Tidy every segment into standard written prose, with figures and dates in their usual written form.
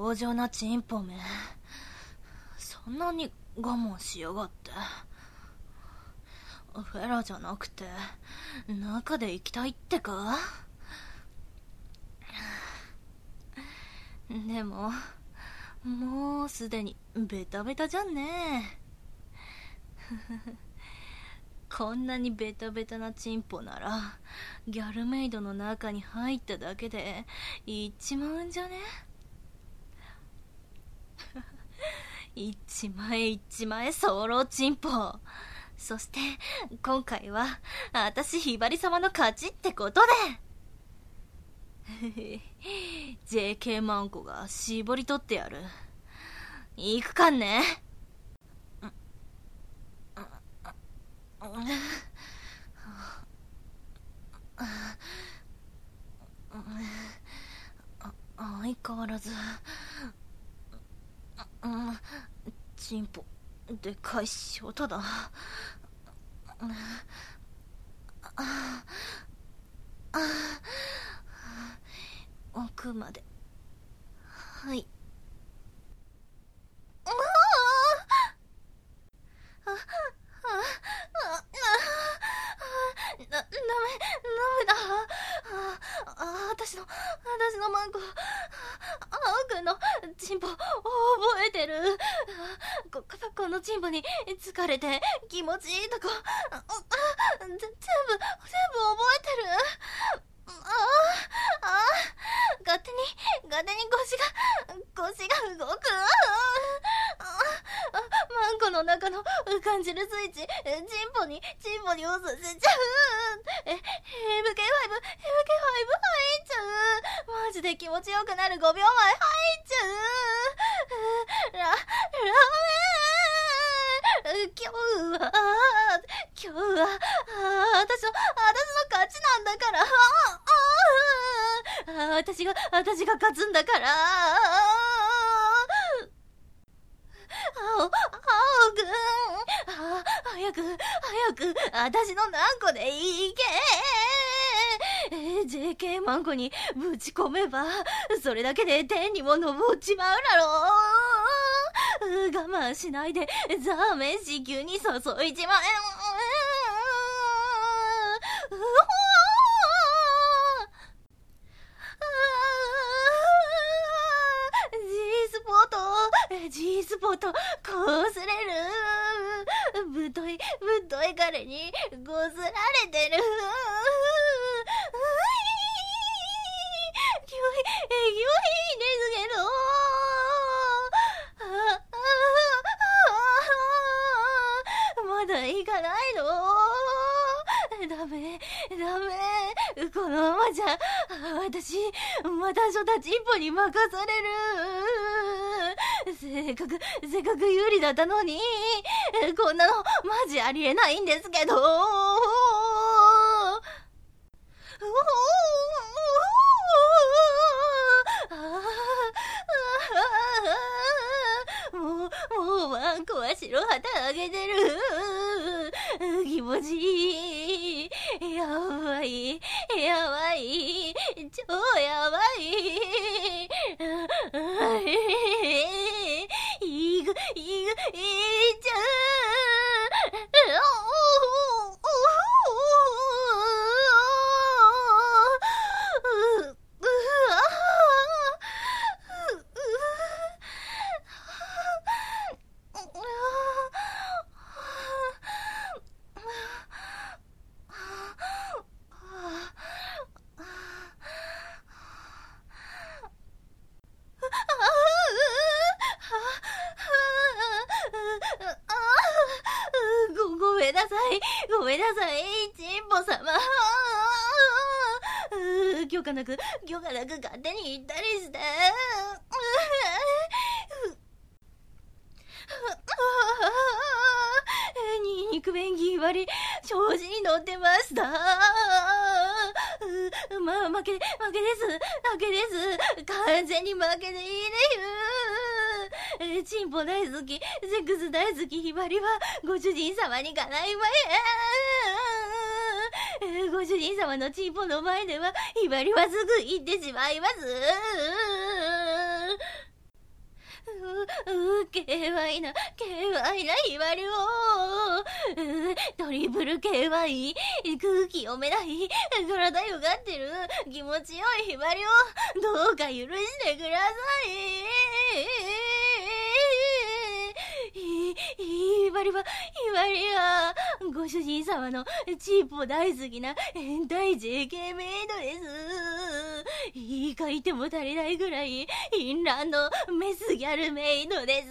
強情なチンポめ。そんなに我慢しやがって。フェラじゃなくて中で行きたいってか。でももうすでにベタベタじゃんね。こんなにベタベタなチンポならギャルメイドの中に入っただけで行っちまうんじゃね。行っちまえ行っちまえソロチンポ。そして今回は私ひばり様の勝ちってことで。JK マンコが絞り取ってやる。行くかんね。相変わらずチンポでかいしショートだ。奥まで。はい。ダメだ。私のマンコ、青くんのチンポ覚えてる。このチンポに疲れて気持ちいいとこ全部覚えてる。勝手に腰が動く。マンコの中の感じるスイッチ、チンポに押させちゃう。MK5 入っちゃう。マジで気持ちよくなる5秒前入っちゃう。ラメ今日は私の勝ちなんだから。私が勝つんだから。青くん、早く私の何個でいけ。JK マンコにぶち込めばそれだけで天にも昇っちまうだろう。我慢しないでザーメン子宮に注いじまえ。G スポットこすれる。ぶっとい彼にこすられてる。ギョイですけど。まだ行かないの。ダメ。このままじゃ私また初太チンポに任される。せっかく有利だったのに、こんなのマジありえないんですけど。もうワンコは白旗あげてる。気持ちいい。やばい超やばい。いっちゃう。ごめんなさい、チンポ様。許可なく勝手に行ったりして。肉便器割り調子に乗ってました。まあ負けです。完全に負けでいいねゆ。チンポ大好き、セックス大好きひばりはご主人様にかないまえ。ご主人様のチンポの前ではひばりはすぐ行ってしまいます。 KY なひばりをトリプル KY 空気読めない体ゆがってる気持ちよいひばりをどうか許してください。ひばりはご主人様のチッポ大好きな変態 JK メイドです。書いても足りないぐらいインランドメスギャルメイドです。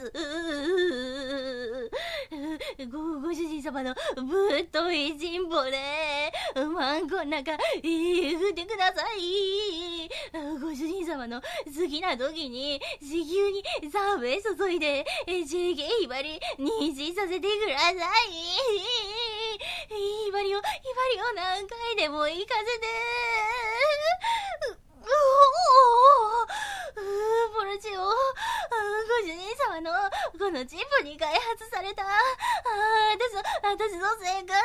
ご主人様のぶっとい人望でマンコん中振ってください。ご主人様の好きな時に子宮にザーベ注いで JK ひばり妊娠させてください。ひばりを何回でも行かせて。ポルチオ、ご主人様のこのチップに開発された私の性感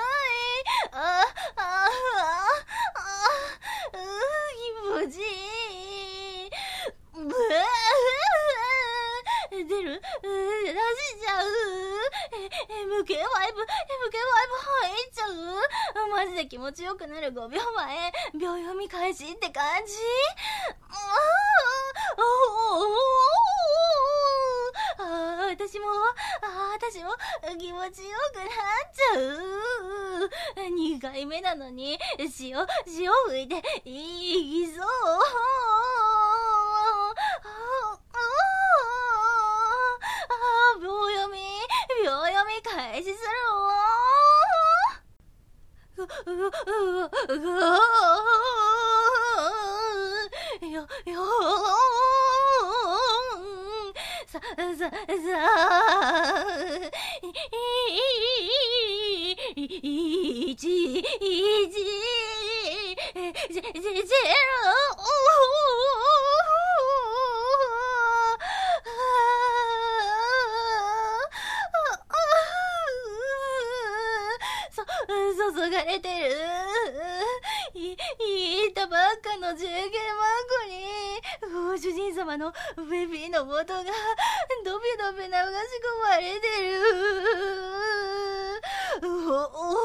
帯気持ちいい。出しちゃう。MK5 入っちゃう。マジで気持ちよくなる5秒前秒読み開始って感じ。私も気持ちよくなっちゃう。2回目なのに塩吹いていきそう。秒読み開始する注がれてる。いたばっかの JK マンコにご主人様のベビーの元がドビドビ流し込まれてる。